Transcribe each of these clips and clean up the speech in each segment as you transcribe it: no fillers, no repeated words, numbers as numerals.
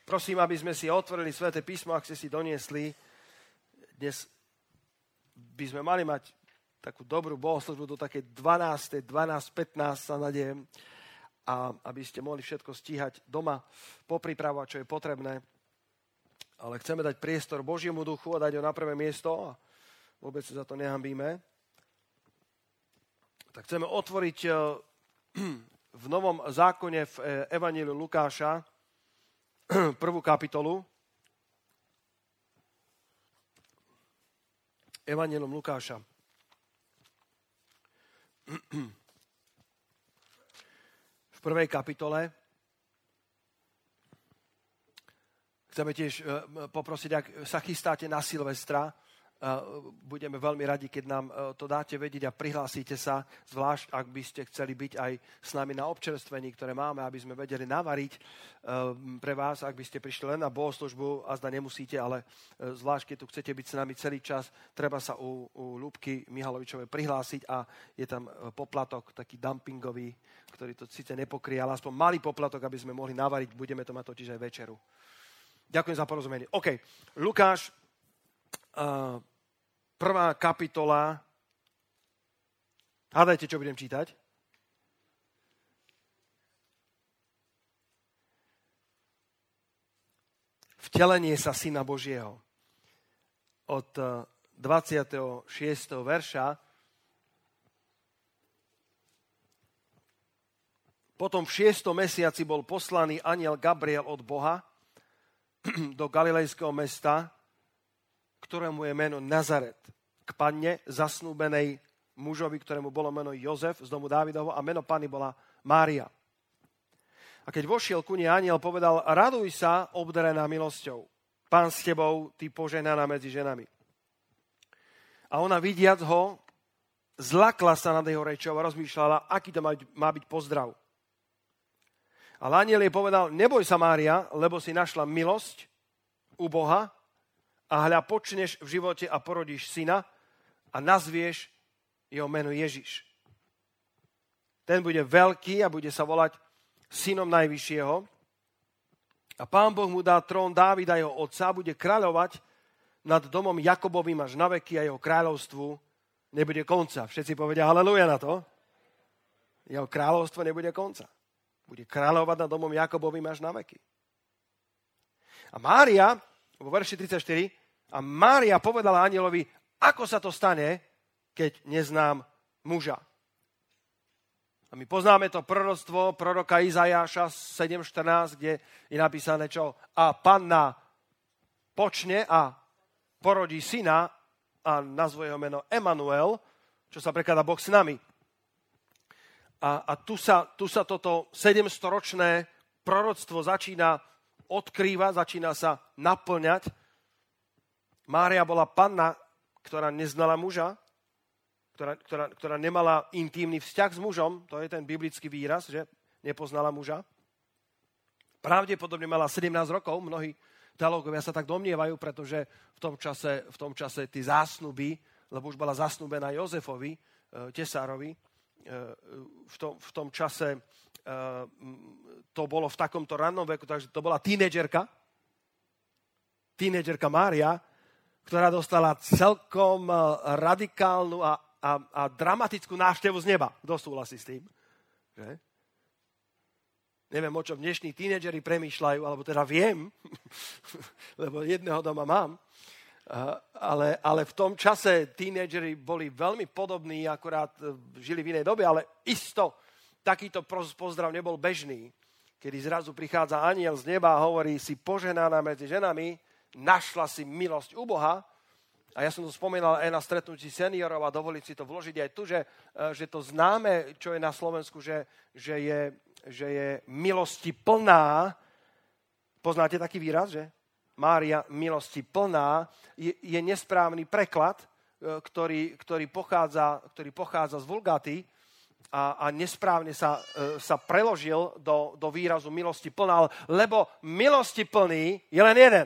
Prosím, aby sme si otvorili Sväté písmo, ak ste si doniesli. Dnes by sme mali mať takú dobrú bohoslužbu do také 12:15 sa nadiem, a aby ste mohli všetko stíhať doma, popripravovať, čo je potrebné. Ale chceme dať priestor Božiemu duchu a dať ho na prvé miesto a vôbec sa za to nehanbíme. Tak chceme otvoriť v Novom zákone v Evanjeliu Lukáša 1. kapitolu. Evanjelium Lukáša. V 1. kapitole chceme tiež poprosiť, ak sa chystáte na Silvestra, budeme veľmi radi, keď nám to dáte vedieť a prihlásite sa, zvlášť ak by ste chceli byť aj s nami na občerstvení, ktoré máme, aby sme vedeli navariť pre vás, ak by ste prišli len na bohoslužbu, a zda nemusíte, ale zvlášť keď tu chcete byť s nami celý čas, treba sa u Ľubky Mihalovičovej prihlásiť a je tam poplatok taký dumpingový, ktorý to síce nepokrie, ale aspoň malý poplatok, aby sme mohli navariť, budeme to mať totiž aj večeru. Ďakujem za porozumenie. OK, Lukáš, 1. kapitola. Hádajte, čo budem čítať. Vtelenie sa Syna Božieho. Od 26. verša. Potom v 6. mesiaci bol poslaný anjel Gabriel od Boha do galilejského mesta, ktorému je meno Nazaret, k panne zasnúbenej mužovi, ktorému bolo meno Jozef z domu Dávidovo, a meno panny bola Mária. A keď vošiel ku nej anjel, povedal: raduj sa, obdarená milosťou, Pán s tebou, ty požehnaná medzi ženami. A ona, vidiac ho, zlakla sa nad jeho rečou a rozmýšľala, aký to má byť pozdrav. Ale anjel jej povedal: neboj sa, Mária, lebo si našla milosť u Boha, a hľa, počneš v živote a porodíš syna a nazvieš jeho meno Ježiš. Ten bude veľký a bude sa volať Synom Najvyššieho. A Pán Boh mu dá trón Dávida, jeho otca, bude kráľovať nad domom Jakobovým až na veky a jeho kráľovstvu nebude konca. Všetci povedia haleluja na to. Jeho kráľovstvo nebude konca. Bude kráľovať nad domom Jakobovým až na veky. A Mária, vo verši 34, a Mária povedala anjelovi: ako sa to stane, keď neznám muža. A my poznáme to proroctvo proroka Izajáša 7.14, kde je napísané čo? A panna počne a porodí syna a nazve jeho meno Emanuel, čo sa prekladá Boh s nami. A tu sa toto 700-ročné proroctvo začína odkrývať, začína sa naplňať. Mária bola panna, ktorá neznala muža, ktorá nemala intímny vzťah s mužom, to je ten biblický výraz, že nepoznala muža. Pravdepodobne mala 17 rokov, mnohí teológovia sa tak domnievajú, pretože v tom čase tí zásnuby, lebo už bola zasnúbená Jozefovi, tesárovi, v tom čase to bolo v takomto rannom veku, takže to bola tínedžerka Mária, ktorá dostala celkom radikálnu a dramatickú návštevu z neba. Kto súhlasí s tým? Že? Neviem, o čom dnešní tínedžeri premýšľajú, alebo teda viem, lebo jedného doma mám, ale v tom čase tínedžeri boli veľmi podobní, akorát žili v inej dobe, ale isto takýto pozdrav nebol bežný, kedy zrazu prichádza anjel z neba a hovorí: si požehnaná medzi ženami, našla si milosť u Boha. A ja som to spomínal aj na stretnutí seniorov a dovoliť si to vložiť aj tu, že to známe, čo je na Slovensku, že je milosti plná. Poznáte taký výraz, že? Mária milosti plná je nesprávny preklad, ktorý pochádza z Vulgáty a nesprávne sa preložil do výrazu milosti plná, lebo milosti plný je len jeden.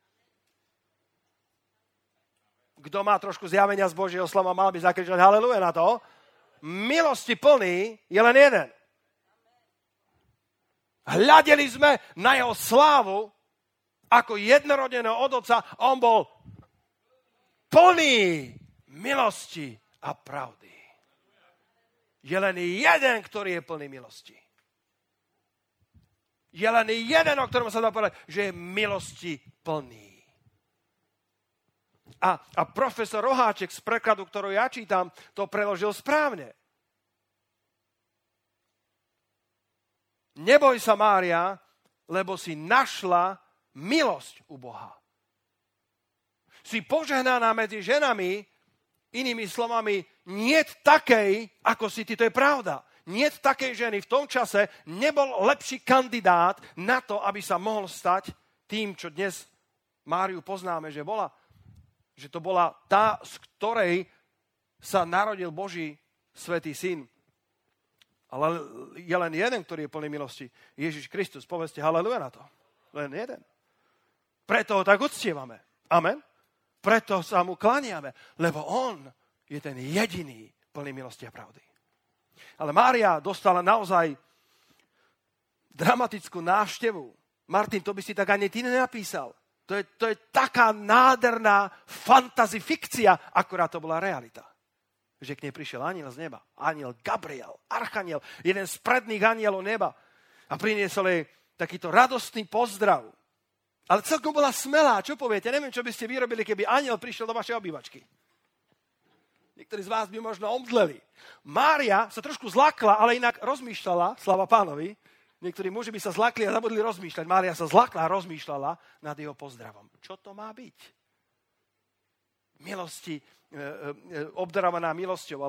Kto má trošku zjavenia z Božieho slova, mal by zakričať haleluja na to. Milosti plný je len jeden. Hľadeli sme na jeho slávu ako jednorodeného od Otca, on bol plný milosti a pravdy. Je len jeden, ktorý je plný milosti. Je len jeden, o ktorom sa dá povedať, že je milosti plný. A profesor Roháček z prekladu, ktorú ja čítam, to preložil správne. Neboj sa, Mária, lebo si našla milosť u Boha. Si požehnaná medzi ženami, inými slovami, niet takej, ako si ty, to je pravda. Niet takej ženy v tom čase nebol lepší kandidát na to, aby sa mohol stať tým, čo dnes Máriu poznáme, že bola. Že to bola tá, z ktorej sa narodil Boží svätý syn. Ale je len jeden, ktorý je plný milosti. Ježiš Kristus. Povedzte haleluja na to. Len jeden. Preto ho tak uctievame. Amen. Preto sa mu klaniame. Lebo on je ten jediný plný milosti a pravdy. Ale Mária dostala naozaj dramatickú návštevu. Martin, to by si tak ani ty nenapísal. To je taká nádherná fantasy fikcia, akurát to bola realita. Že k nej prišiel anjel z neba. Anjel Gabriel, archaniel, jeden z predných anjelov neba. A priniesol jej takýto radostný pozdrav. Ale celkom bola smelá. Čo poviete? Neviem, čo by ste vyrobili, keby anjel prišiel do vašej obývačky. Niektorí z vás by možno omdleli. Mária sa trošku zlakla, ale inak rozmýšľala, sláva Pánovi. Niektorí muži by sa zlakli a zabudli rozmýšľať. Mária sa zlakla a rozmýšľala nad jeho pozdravom. Čo to má byť? Milosti, obdarovaná milosťou,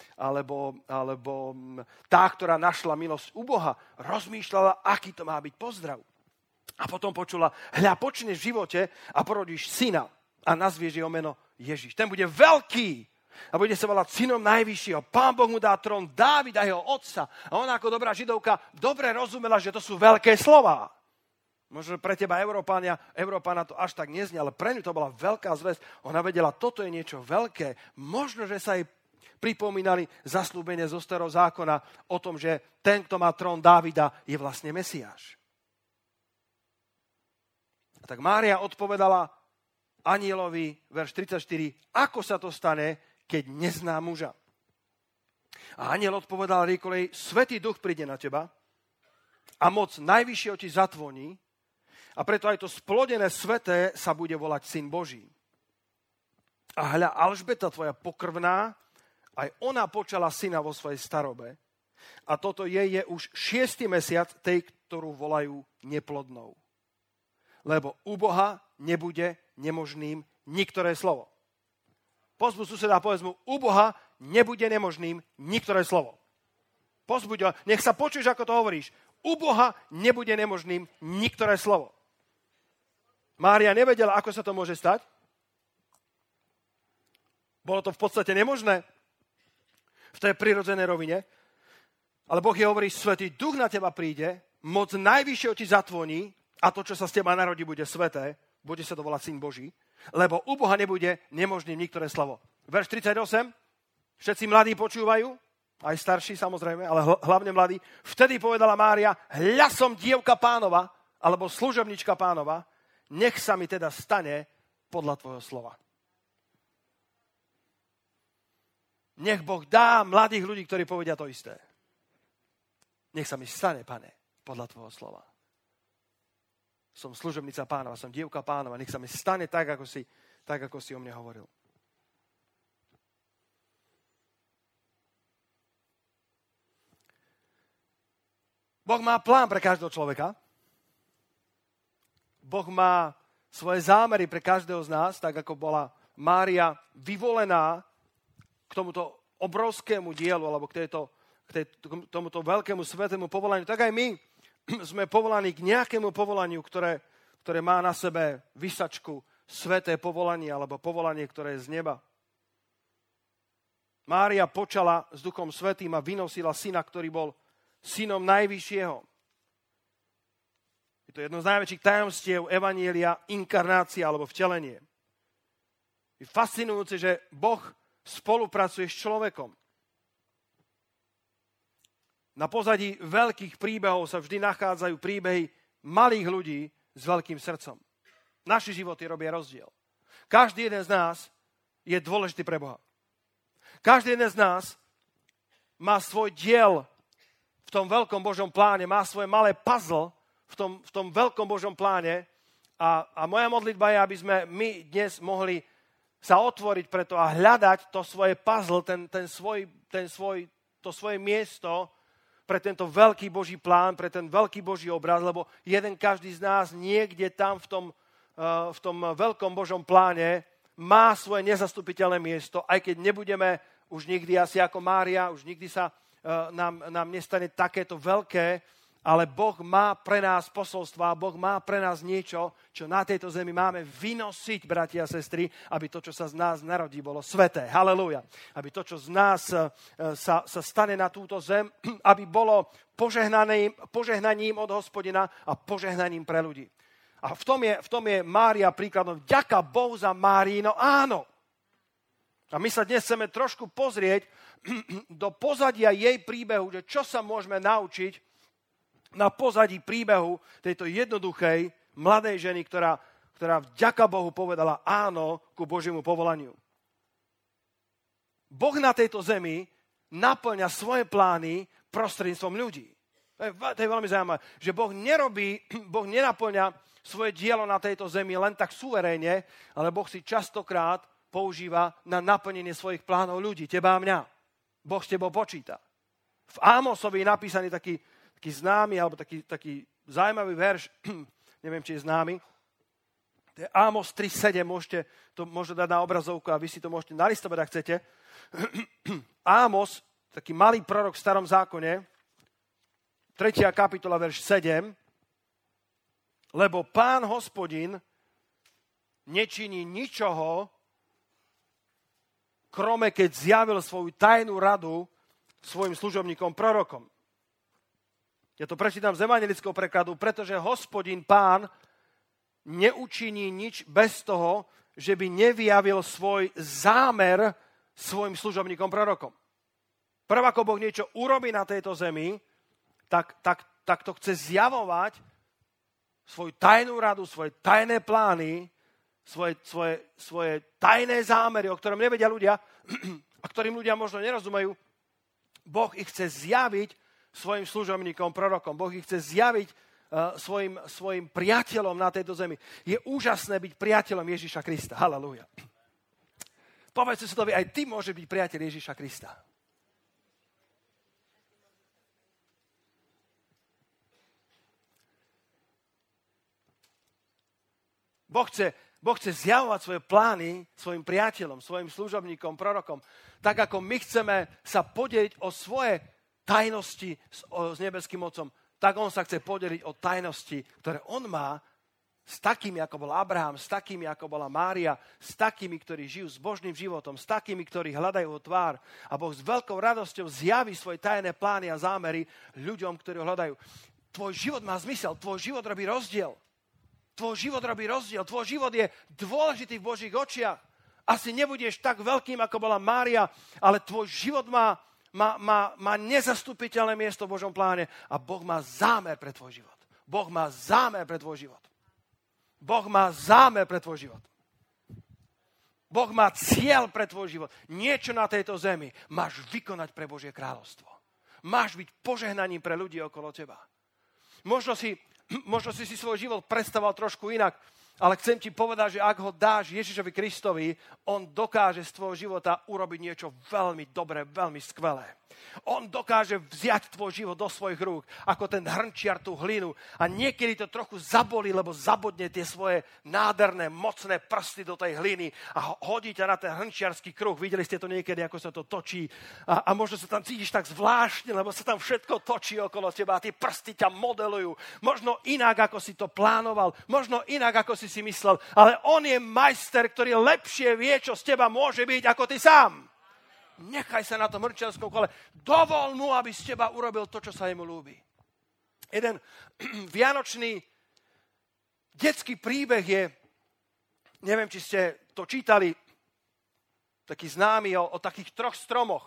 alebo tá, ktorá našla milosť u Boha, rozmýšľala, aký to má byť pozdrav. A potom počula, hľa, počneš v živote a porodíš syna a nazvieš jeho meno Ježiš. Ten bude veľký a bude sa volať synom najvyššieho. Pán Boh mu dá trón Dávida, jeho otca. A ona ako dobrá židovka dobre rozumela, že to sú veľké slová. Možno pre teba Európana to až tak neznie, ale pre ňu to bola veľká zvesť. Ona vedela, toto je niečo veľké. Možno, že sa jej pripomínali zasľúbenie zo starého zákona o tom, že ten, kto má trón Dávida, je vlastne Mesiáš. A tak Mária odpovedala anjelovi, verš 34, ako sa to stane, keď nezná muža. A anjel odpovedal rýchlej, Svätý Duch príde na teba a moc najvyššieho ti zatvoní a preto aj to splodené sveté sa bude volať Syn Boží. A hľa, Alžbeta, tvoja pokrvná, aj ona počala syna vo svojej starobe a toto jej je už 6. mesiac tej, ktorú volajú neplodnou. Lebo u Boha nebude nemožným niktoré slovo. Pozbuď suseda a povedz mu, u Boha nebude nemožným niktoré slovo. Pozbuď ho, nech sa počuješ, ako to hovoríš. U Boha nebude nemožným niktoré slovo. Mária nevedela, ako sa to môže stať. Bolo to v podstate nemožné v tej prirodzenej rovine. Ale Boh jej hovorí, Svätý Duch na teba príde, moc najvyššieho ti zatvoní a to, čo sa z teba narodí, bude sveté, bude sa to volať Syn Boží. Lebo u Boha nebude nemožným niktoré slovo. Verš 38, všetci mladí počúvajú, aj starší samozrejme, ale hlavne mladí. Vtedy povedala Mária, hľa som dievka Pánova, alebo služobnička Pánova, nech sa mi teda stane podľa tvojho slova. Nech Boh dá mladých ľudí, ktorí povedia to isté. Nech sa mi stane, Pane, podľa tvojho slova. Som služobnica Pánova, som dievka Pánova, nech sa mi stane tak, ako si o mne hovoril. Boh má plán pre každého človeka. Boh má svoje zámery pre každého z nás, tak ako bola Mária vyvolená k tomuto obrovskému dielu, alebo k tomuto veľkému svetému povolaniu, tak aj my sme povolaní k nejakému povolaniu, ktoré má na sebe vysačku sveté povolanie, alebo povolanie, ktoré je z neba. Mária počala s Duchom Svätým a vynosila syna, ktorý bol synom najvyššieho. Je to jedno z najväčších tajomstiev evanjelia, inkarnácia alebo vtelenie. Je fascinujúce, že Boh spolupracuje s človekom. Na pozadí veľkých príbehov sa vždy nachádzajú príbehy malých ľudí s veľkým srdcom. Naši životy robia rozdiel. Každý jeden z nás je dôležitý pre Boha. Každý jeden z nás má svoj diel v tom veľkom Božom pláne, má svoje malé puzzle v tom veľkom Božom pláne a moja modlitba je, aby sme my dnes mohli sa otvoriť preto a hľadať to svoje puzzle, to svoje miesto pre tento veľký Boží plán, pre ten veľký Boží obraz, lebo jeden každý z nás niekde tam v tom veľkom Božom pláne má svoje nezastupiteľné miesto, aj keď nebudeme už nikdy asi ako Mária, už nikdy sa nám nestane takéto veľké, ale Boh má pre nás posolstva, Boh má pre nás niečo, čo na tejto zemi máme vynosiť, bratia a sestry, aby to, čo sa z nás narodí, bolo sveté. Halelúja. Aby to, čo z nás sa stane na túto zem, aby bolo požehnaním od Hospodina a požehnaním pre ľudí. A v tom je Mária príkladom. Vďaka Bohu za Márino áno. A my sa dnes chceme trošku pozrieť do pozadia jej príbehu, že čo sa môžeme naučiť na pozadí príbehu tejto jednoduchej mladej ženy, ktorá vďaka Bohu povedala áno ku Božiemu povolaniu. Boh na tejto zemi naplňa svoje plány prostredníctvom ľudí. To je veľmi zaujímavé, že Boh nenaplňa svoje dielo na tejto zemi len tak suverénne, ale Boh si častokrát používa na naplnenie svojich plánov ľudí, teba a mňa. Boh s tebou počíta. V Ámosovi je napísaný taký známy, alebo taký zaujímavý verš, neviem, či je známy. To je Ámos 3.7, môžete to dať na obrazovku a vy si to môžete nalistovať, ak chcete. Ámos, taký malý prorok v starom zákone, 3. kapitola, verš 7, lebo Pán Hospodin nečiní ničoho, krome keď zjavil svoju tajnú radu svojim služobníkom prorokom. Ja to prečítam z evanjelického prekladu, pretože Hospodin Pán neučiní nič bez toho, že by nevyjavil svoj zámer svojim služobníkom prorokom. Prv ako Boh niečo urobí na tejto zemi, tak to chce zjavovať svoju tajnú radu, svoje tajné plány, svoje tajné zámery, o ktorom nevedia ľudia a ktorým ľudia možno nerozumejú. Boh ich chce zjaviť svojim služobníkom, prorokom. Boh ich chce zjaviť svojim priateľom na tejto zemi. Je úžasné byť priateľom Ježiša Krista. Halelúja. Povedz si to, aj ty môžeš byť priateľ Ježiša Krista. Boh chce zjavovať svoje plány svojim priateľom, svojim služobníkom, prorokom. Tak ako my chceme sa podeliť o svoje tajnosti s nebeským Otcom, tak on sa chce podeliť o tajnosti, ktoré on má s takými, ako bol Abraham, s takými, ako bola Mária, s takými, ktorí žijú s Božným životom, s takými, ktorí hľadajú ho tvár. A Boh s veľkou radosťou zjaví svoje tajné plány a zámery ľuďom, ktorí ho hľadajú. Tvoj život má zmysel, tvoj život robí rozdiel. Tvoj život robí rozdiel, tvoj život je dôležitý v Božích očiach. Asi nebudeš tak veľkým, ako bola Mária, ale tvoj život má nezastupiteľné miesto v Božom pláne a Boh má zámer pre tvoj život. Boh má zámer pre tvoj život. Boh má zámer pre tvoj život. Boh má cieľ pre tvoj život. Niečo na tejto zemi máš vykonať pre Božie kráľovstvo. Máš byť požehnaním pre ľudí okolo teba. Možno si svoj život predstavoval trošku inak, ale chcem ti povedať, že ak ho dáš Ježišovi Kristovi, on dokáže z tvojho života urobiť niečo veľmi dobré, veľmi skvelé. On dokáže vziať tvoj život do svojich rúk, ako ten hrnčiar tú hlinu. A niekedy to trochu zabolí, lebo zabodne tie svoje nádherné, mocné prsty do tej hliny a hodí ťa na ten hrnčiarsky kruh. Videli ste to niekedy, ako sa to točí. A možno sa tam cítiš tak zvláštne, lebo sa tam všetko točí okolo teba a tie prsty ťa modelujú. Možno inak, ako si to plánoval. Možno inak, ako si myslel. Ale on je majster, ktorý lepšie vie, čo z teba môže byť, ako ty sám. Nechaj sa na tom hrnčiarskom kole. Dovol mu, aby z teba urobil to, čo sa jemu ľúbi. Jeden vianočný detský príbeh je, neviem, či ste to čítali, taký známy o takých 3 stromoch.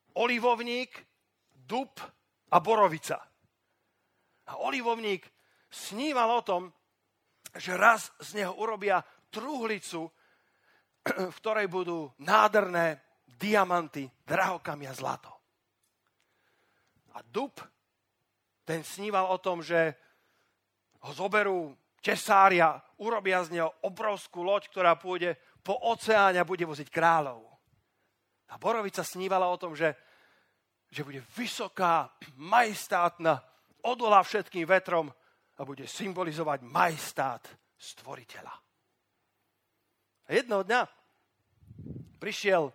Olivovník, dub a borovica. A olivovník sníval o tom, že raz z neho urobia truhlicu, v ktorej budú nádherné diamanty, drahokamy a zlato. A dub, ten sníval o tom, že ho zoberú tesária, urobia z neho obrovskú loď, ktorá pôjde po oceáne a bude voziť kráľov. A borovica snívala o tom, že bude vysoká, majestátna, odolá všetkým vetrom a bude symbolizovať majestát stvoriteľa. A jednoho dňa prišiel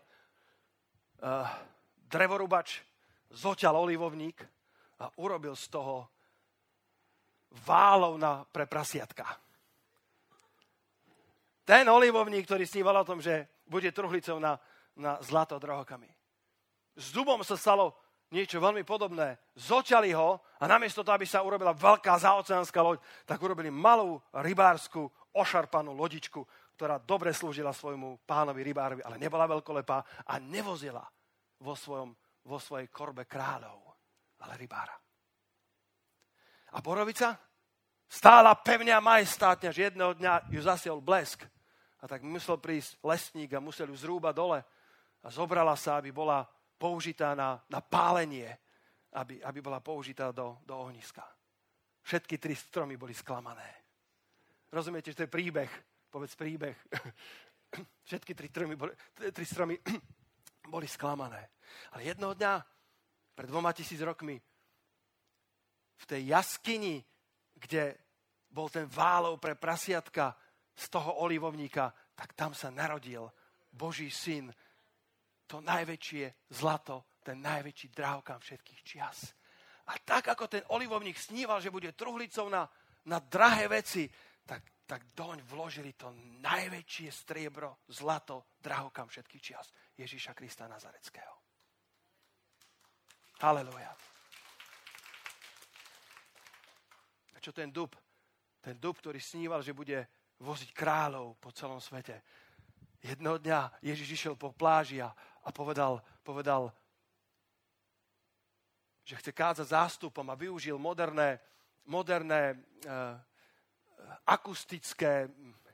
drevorubač, zoťal olivovník a urobil z toho válov pre prasiatka. Ten olivovník, ktorý sníval o tom, že bude truhlicou na zlato drahokamy. S dubom sa stalo niečo veľmi podobné. Zoťali ho a namiesto toho, aby sa urobila veľká zaoceánska loď, tak urobili malú rybársku, ošarpanú lodičku, ktorá dobre slúžila svojmu pánovi rybárovi, ale nebola veľkolepá a nevozila vo svojej korbe kráľov, ale rybára. A borovica stála pevne a majestátne, že jedného dňa ju zasiel blesk. A tak musel prísť lesník a musel ju zrúbať dole. A zobrala sa, aby bola použitá na pálenie, aby bola použitá do ohniska. Všetky 3 stromy boli sklamané. Rozumiete, že to je príbeh? Povedz príbeh. Všetky 3 stromy boli sklamané. Ale jednoho dňa, pred 2000 rokmi, v tej jaskyni, kde bol ten válov pre prasiatka z toho olivovníka, tak tam sa narodil Boží syn, to najväčšie zlato, ten najväčší drahokam všetkých čias. A tak, ako ten olivovník sníval, že bude truhlicou na drahé veci, tak doň vložili to najväčšie striebro, zlato, drahokam všetkých čias. Ježíša Krista Nazareckého. Halelúja. A čo ten dub? Ten dub, ktorý sníval, že bude voziť kráľov po celom svete. Jednoho dňa Ježiš išiel po pláži a povedal, že chce kázať zástupom a využil moderné akustické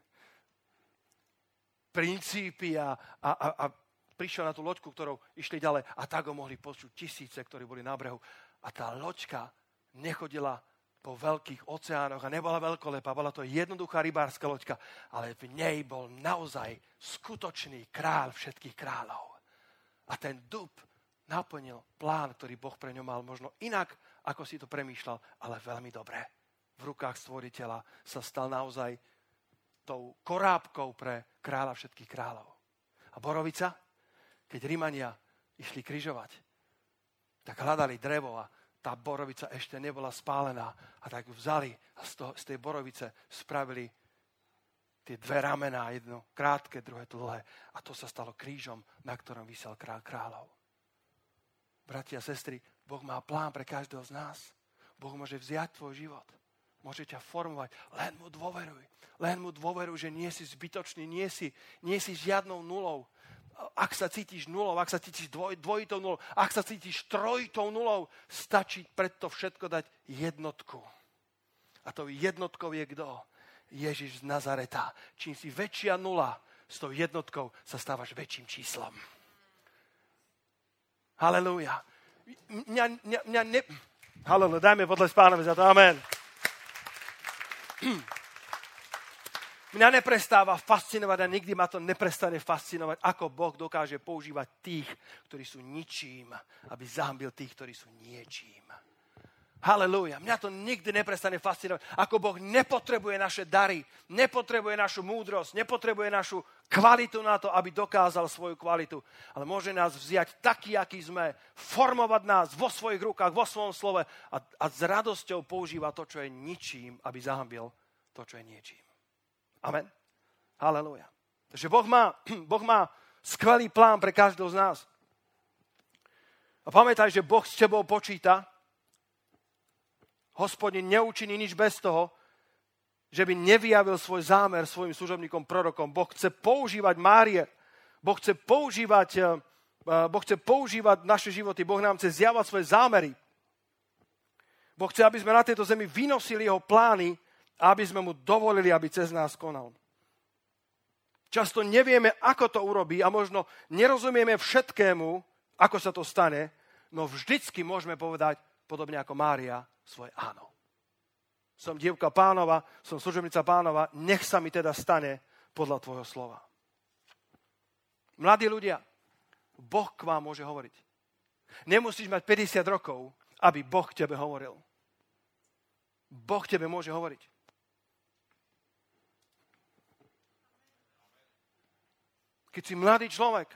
princípy a prišiel na tú loďku, ktorou išli ďalej a tak ho mohli počuť tisíce, ktorí boli na brehu. A tá loďka nechodila po veľkých oceánoch a nebola veľkolepá, bola to jednoduchá rybárska loďka, ale v nej bol naozaj skutočný kráľ všetkých kráľov. A ten dub naplnil plán, ktorý Boh pre ňo mal možno inak, ako si to premýšľal, ale veľmi dobre. V rukách stvoriteľa sa stal naozaj tou korábkou pre kráľa všetkých kráľov. A borovica, keď Rimania išli križovať, tak hľadali drevo a tá borovica ešte nebola spálená a tak ju vzali a z tej borovice spravili tie 2 ramená, jedno krátke, druhé dlhé a to sa stalo krížom, na ktorom visel kráľ kráľov. Bratia a sestry, Boh má plán pre každého z nás. Boh môže vziať tvoj život. Môže ťa formovať. Len mu dôveruj. Len mu dôveruj, že nie si zbytočný, nie si žiadnou nulou. Ak sa cítiš nulou, ak sa cítiš dvojitou nulou, ak sa cítiš trojitou nulou, stačí pred to všetko dať jednotku. A tou jednotkou je kto? Ježiš z Nazareta. Čím si väčšia nula, s tou jednotkou sa stávaš väčším číslom. Halelúja. Halelúja, dajme podľa Pánovi za to. Amen. Mňa neprestáva fascinovať a nikdy ma to neprestane fascinovať, ako Boh dokáže používať tých, ktorí sú ničím, aby zahambil tých, ktorí sú niečím. Halelúja. Mňa to nikdy neprestane fascinovať, ako Boh nepotrebuje naše dary, nepotrebuje našu múdrosť, nepotrebuje našu kvalitu na to, aby dokázal svoju kvalitu. Ale môže nás vziať taký, aký sme, formovať nás vo svojich rukách, vo svojom slove a s radosťou používa to, čo je ničím, aby zahambil to, čo je niečím. Amen. Halelúja. Takže Boh má skvelý plán pre každého z nás. A pamätaj, že Boh s tebou počíta. Hospodin neučiní nič bez toho, že by nevyjavil svoj zámer svojim služobníkom prorokom. Boh chce používať Márie. Boh chce používať naše životy. Boh nám chce zjavať svoje zámery. Boh chce, aby sme na tejto zemi vynosili jeho plány a aby sme mu dovolili, aby cez nás konal. Často nevieme, ako to urobí a možno nerozumieme všetkému, ako sa to stane, no vždycky môžeme povedať, podobne ako Mária, svoje áno. Som dievka Pánova, som služobnica Pánova, nech sa mi teda stane podľa tvojho slova. Mladí ľudia, Boh k vám môže hovoriť. Nemusíš mať 50 rokov, aby Boh k tebe hovoril. Boh k tebe môže hovoriť. Keď si mladý človek,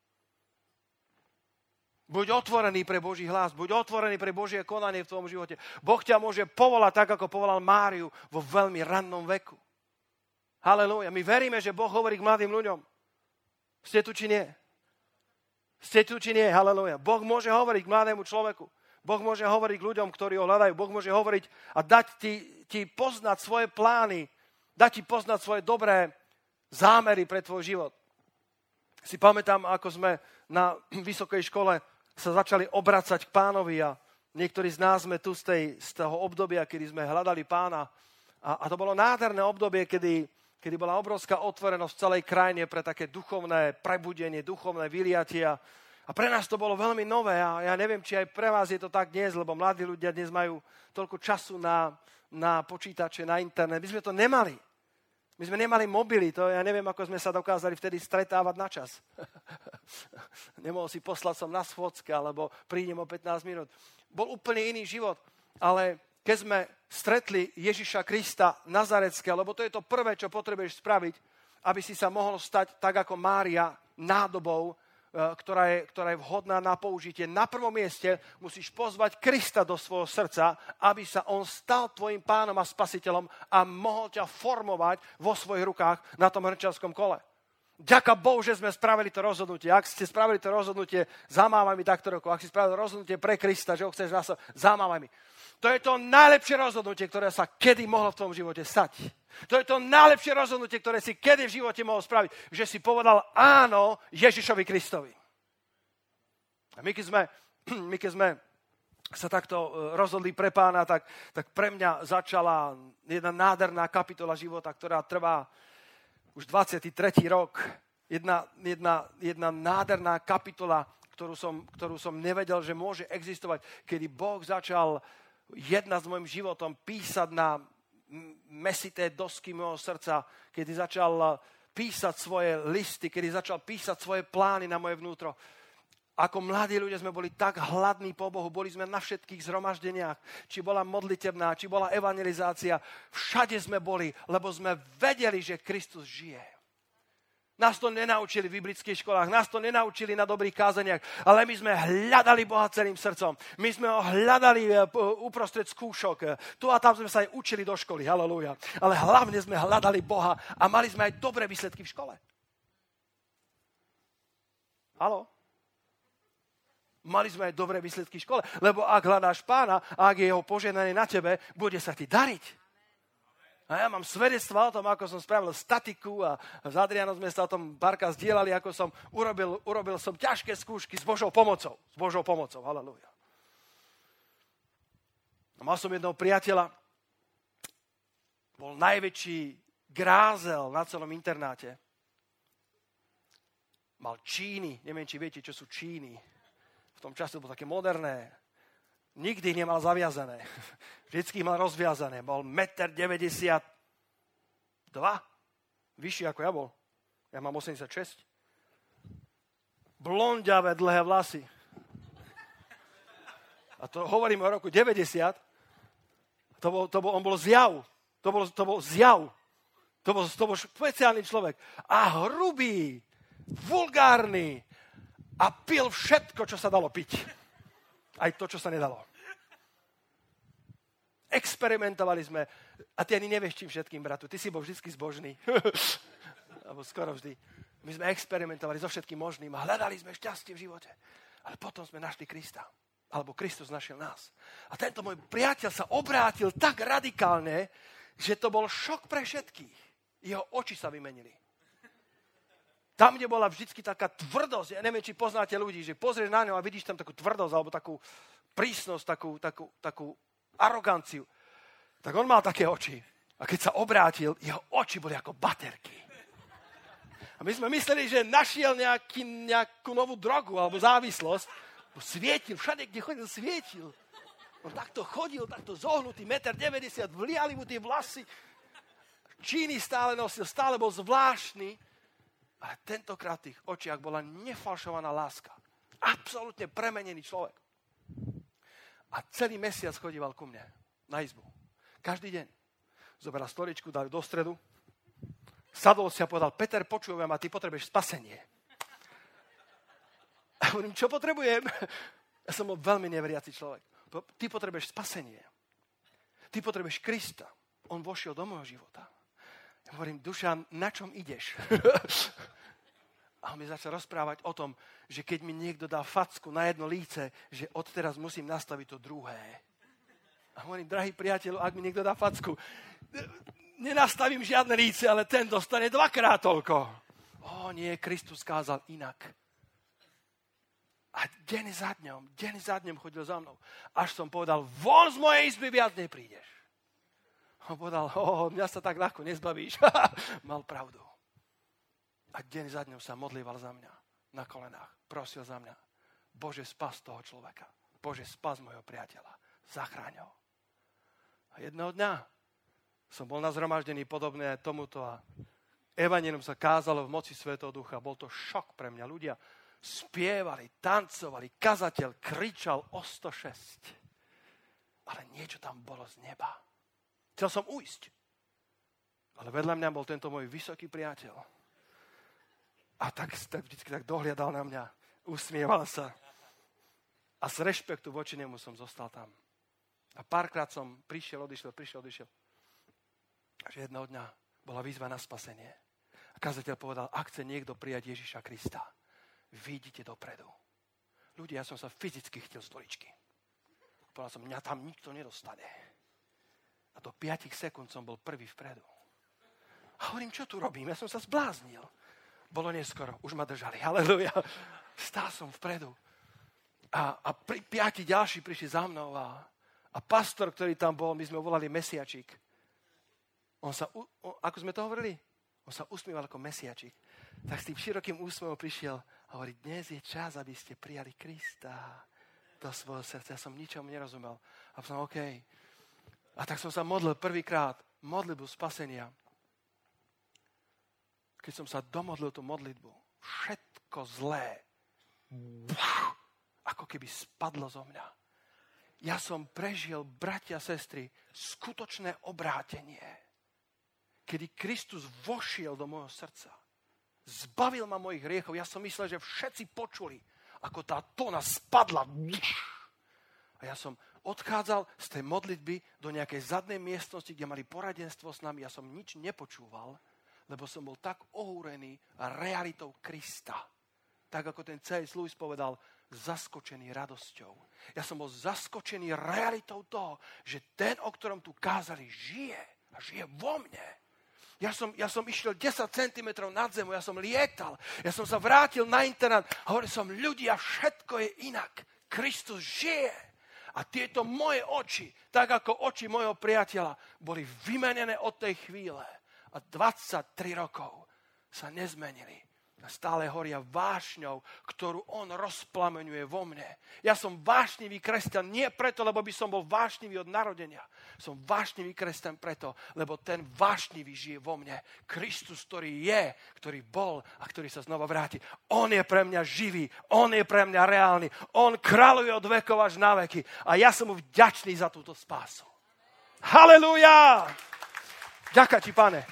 buď otvorený pre Boží hlas, buď otvorený pre Božie konanie v tvojom živote. Boh ťa môže povolať tak, ako povolal Máriu vo veľmi rannom veku. Halelúja. My veríme, že Boh hovorí k mladým ľuďom. Ste tu či nie? Ste tu či nie? Halelúja. Boh môže hovoriť k mladému človeku. Boh môže hovoriť k ľuďom, ktorí ho hľadajú. Boh môže hovoriť a dať ti poznať svoje plány, dať ti poznať svoje dobré zámery pre tvoj život. Si pamätám, ako sme na vysokej škole sa začali obracať k Pánovi a niektorí z nás sme tu z toho obdobia, kedy sme hľadali Pána. A to bolo nádherné obdobie, kedy bola obrovská otvorenosť v celej krajine pre také duchovné prebudenie, duchovné vyliatie. A pre nás to bolo veľmi nové a ja neviem, či aj pre vás je to tak dnes, lebo mladí ľudia dnes majú toľko času na počítače, na internet. My sme to nemali. My sme nemali mobily, to ja neviem, ako sme sa dokázali vtedy stretávať na čas. Nemohol si poslať som na schôdzke, alebo prídem o 15 minút. Bol úplne iný život, ale keď sme stretli Ježiša Krista Nazareckého, lebo to je to prvé, čo potrebuješ spraviť, aby si sa mohol stať tak ako Mária nádobou, ktorá je vhodná na použitie. Na prvom mieste musíš pozvať Krista do svojho srdca, aby sa on stal tvojim pánom a spasiteľom a mohol ťa formovať vo svojich rukách na tom hrnčiarskom kole. Ďaká Bohu, že sme spravili to rozhodnutie. Ak ste spravili to rozhodnutie, zamávaj mi takto rokov. Ak si spravili rozhodnutie pre Krista, že ho chceš na zamávaj mi. To je to najlepšie rozhodnutie, ktoré sa kedy mohlo v tom živote stať. To je to najlepšie rozhodnutie, ktoré si kedy v živote mohol spraviť, že si povedal áno Ježišovi Kristovi. A my keď sme sa takto rozhodli pre Pána, tak pre mňa začala jedna nádherná kapitola života, ktorá trvá už 23. rok. Jedna nádherná kapitola, ktorú som nevedel, že môže existovať, kedy Boh začal jedna s môjim životom písať na mesité dosky môjho srdca, kedy začal písať svoje listy, kedy začal písať svoje plány na moje vnútro. Ako mladí ľudia sme boli tak hladní po Bohu, boli sme na všetkých zhromaždeniach, či bola modlitebná, či bola evangelizácia, všade sme boli, lebo sme vedeli, že Kristus žije. Nás to nenaučili v biblických školách, nás to nenaučili na dobrých kázaniach, ale my sme hľadali Boha celým srdcom. My sme ho hľadali uprostred skúšok. Tu a tam sme sa aj učili do školy, halelúja. Ale hlavne sme hľadali Boha a mali sme aj dobré výsledky v škole. Haló? Mali sme aj dobré výsledky v škole, lebo ak hľadáš Pána a ak je jeho požehnanie na tebe, bude sa ti dariť. A ja mám svedectva o tom, ako som spravil statiku a s Adrianom sme sa o tom párkrát zdieľali, ako som urobil som ťažké skúšky s Božou pomocou. S Božou pomocou, halelúja. A mal som jedného priateľa, bol najväčší grázel na celom internáte. Mal číny, neviem, či viete, čo sú číny. V tom čase to bolo také moderné. Nikdy nemal zaviazané. Vždycky mal rozviazané. Bol 1,92 m. Vyšší ako ja bol. Ja mám 86. Blondiavé, dlhé vlasy. A to hovorím o roku 90. On bol zjav. To bol zjav. To bol špeciálny človek. A hrubý, vulgárny. A pil všetko, čo sa dalo piť. Aj to, čo sa nedalo. Experimentovali sme. A ty ani nevieš čím všetkým, bratu. Ty si bol vždy zbožný. Alebo skoro vždy. My sme experimentovali so všetkým možným a hľadali sme šťastie v živote. Ale potom sme našli Krista. Alebo Kristus našiel nás. A tento môj priateľ sa obrátil tak radikálne, že to bol šok pre všetkých. Jeho oči sa vymenili. Tam, kde bola vždycky taká tvrdosť, ja neviem, či poznáte ľudí, že pozrieš na ňo a vidíš tam takú tvrdosť alebo takú prísnosť, takú aroganciu. Tak on mal také oči. A keď sa obrátil, jeho oči boli ako baterky. A my sme mysleli, že našiel nejakú novú drogu alebo závislosť. Svietil, všade, kde chodil, svietil. On takto chodil, takto zohnutý, 1,90 m, vliali mu tie vlasy. Číny stále nosil, stále bol zvláštny. Ale tentokrát v tých očiach bola nefalšovaná láska. Absolútne premenený človek. A celý mesiac chodíval ku mne na izbu. Každý deň. Zoberal stoličku, dal do stredu. Sadol si a povedal, Peter, počujem a ty potrebuješ spasenie. A hovorím, čo potrebujem? Ja som bol veľmi neveriaci človek. Ty potrebuješ spasenie. Ty potrebuješ Krista. On vošiel do môjho života. Ja hovorím, Dušan, na čom ideš? A on mi začal rozprávať o tom, že keď mi niekto dá facku na jedno líce, že odteraz musím nastaviť to druhé. A hovorím, drahý priateľ, ak mi niekto dá facku, nenastavím žiadne líce, ale ten dostane dvakrát toľko. Nie, Kristus kázal inak. A deň za dňom chodil za mnou. Až som povedal, von z mojej izby viac neprídeš. On povedal, mňa sa tak ľahko nezbavíš. Mal pravdu. A deň za dňom sa modlíval za mňa. Na kolenách. Prosil za mňa. Bože, spas toho človeka. Bože, spas môjho priateľa. Zachráň ho. A jedného dňa som bol na zhromaždení podobné tomuto a evanjelium sa kázalo v moci Svätého Ducha. Bol to šok pre mňa. Ľudia spievali, tancovali, kazateľ kričal o 106. Ale niečo tam bolo z neba. Chcel som ujsť. Ale vedľa mňa bol tento môj vysoký priateľ. A tak vždycky tak dohliadal na mňa. Usmieval sa. A z rešpektu voči nemu som zostal tam. A párkrát som prišiel, odišiel. Až jedného dňa bola výzva na spasenie. A kazateľ povedal, ak chce niekto prijať Ježiša Krista, vyjdite dopredu. Ľudia, ja som sa fyzicky chytil stoličky. Povedal som, mňa tam nikto nedostane. A do 5 sekúnd som bol prvý vpredu. A hovorím, čo tu robím? Ja som sa zbláznil. Bolo neskoro, už ma držali. Halelujá. Stál som vpredu. A 5 ďalší prišli za mnou a pastor, ktorý tam bol, my sme ho volali Mesiačík. Ako sme to hovorili? On sa usmieval ako Mesiačík. Tak s tým širokým úsmevom prišiel a hovorí, dnes je čas, aby ste prijali Krista do svojho srdca. Ja som ničomu nerozumel. A som OK. A tak som sa modlil prvýkrát modlitbu spasenia. Keď som sa domodlil tú modlitbu, všetko zlé, ako keby spadlo zo mňa. Ja som prežil, bratia a sestry, skutočné obrátenie. Kedy Kristus vošiel do môjho srdca. Zbavil ma mojich hriechov. Ja som myslel, že všetci počuli, ako tá tóna spadla. A ja som odchádzal z tej modlitby do nejakej zadnej miestnosti, kde mali poradenstvo s nami. Ja som nič nepočúval, lebo som bol tak ohúrený realitou Krista. Tak ako ten C.S. Lewis povedal, zaskočený radosťou. Ja som bol zaskočený realitou toho, že ten, o ktorom tu kázali, žije a žije vo mne. Ja som išiel 10 cm nad zemu, ja som lietal, ja som sa vrátil na internát a hovoril som, ľudia, všetko je inak. Kristus žije. A tieto moje oči, tak ako oči mojho priateľa, boli vymenené od tej chvíle. A 23 rokov sa nezmenili. A stále horia vášňou, ktorú on rozplameňuje vo mne. Ja som vášnivý kresťan nie preto, lebo by som bol vášnivý od narodenia. Som vášnivý kresťan preto, lebo ten vášnivý žije vo mne. Kristus, ktorý je, ktorý bol a ktorý sa znova vráti. On je pre mňa živý, on je pre mňa reálny. On kráľuje od vekov až na veky. A ja som mu vďačný za túto spásu. Halelujá! Ďakujem ti, Pane.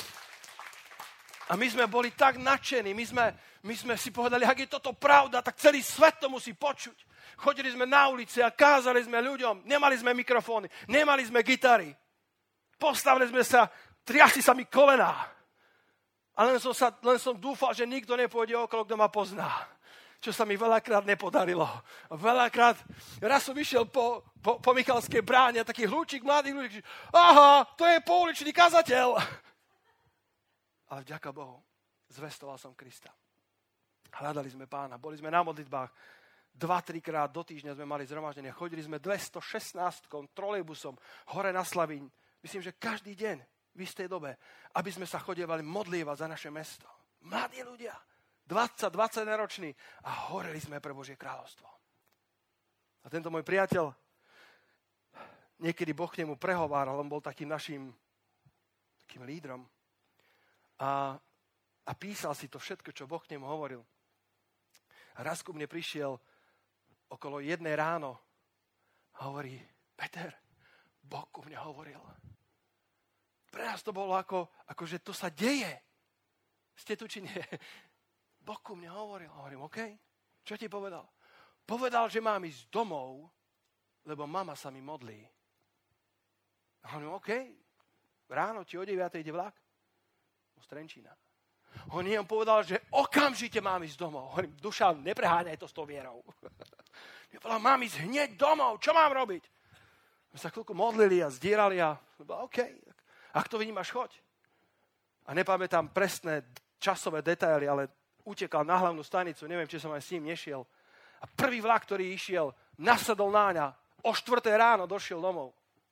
A my sme boli tak nadšení, my sme si povedali, ak je toto pravda, tak celý svet to musí počuť. Chodili sme na ulici a kázali sme ľuďom, nemali sme mikrofóny, nemali sme gitary. Postavili sme sa, triasli sa mi kolená. A len som dúfal, že nikto nepôjde okolo, kto ma pozná. Čo sa mi veľakrát nepodarilo. Veľakrát, raz som išiel po Michalskej bráne a taký hľúčik, mladý ľudí, aha, to je pouličný kazateľ. Ale vďaka Bohu, zvestoval som Krista. Hľadali sme Pána, boli sme na modlitbách 2-3 krát do týždňa sme mali zhromaždenie. Chodili sme 216 trolejbusom hore na Slavín. Myslím, že každý deň v istej dobe, aby sme sa chodievali modlievať za naše mesto. Mladí ľudia, 20 roční a horeli sme pre Božie kráľovstvo. A tento môj priateľ, niekedy Boh k nemu prehováral, on bol takým našim lídrom a písal si to všetko, čo Boh k nemu hovoril. A raz ku mne prišiel okolo 1 ráno a hovorí, Peter, Boh ku mne hovoril. Pre nás to bolo ako že to sa deje. Ste tu či nie? Boh ku mne hovoril. Hovorím, OK, čo ti povedal? Povedal, že mám ísť domov, lebo mama sa mi modlí. Hovorím, OK, ráno ti o 9 ide vlak. Z Trenčína. On povedal, že okamžite mám ísť domov. Hovorím, Dušan, nepreháňaj to s tou vierou. Povedal, mám ísť hneď domov, čo mám robiť? My sa chvíľku modlili a zdierali a OK, ak to vnímaš, choď. A nepamätám presné časové detaily, ale utekal na hlavnú stanicu, neviem, či som aj s ním nešiel. A prvý vlak, ktorý išiel, nasadol náňa, o 4 ráno došiel domov.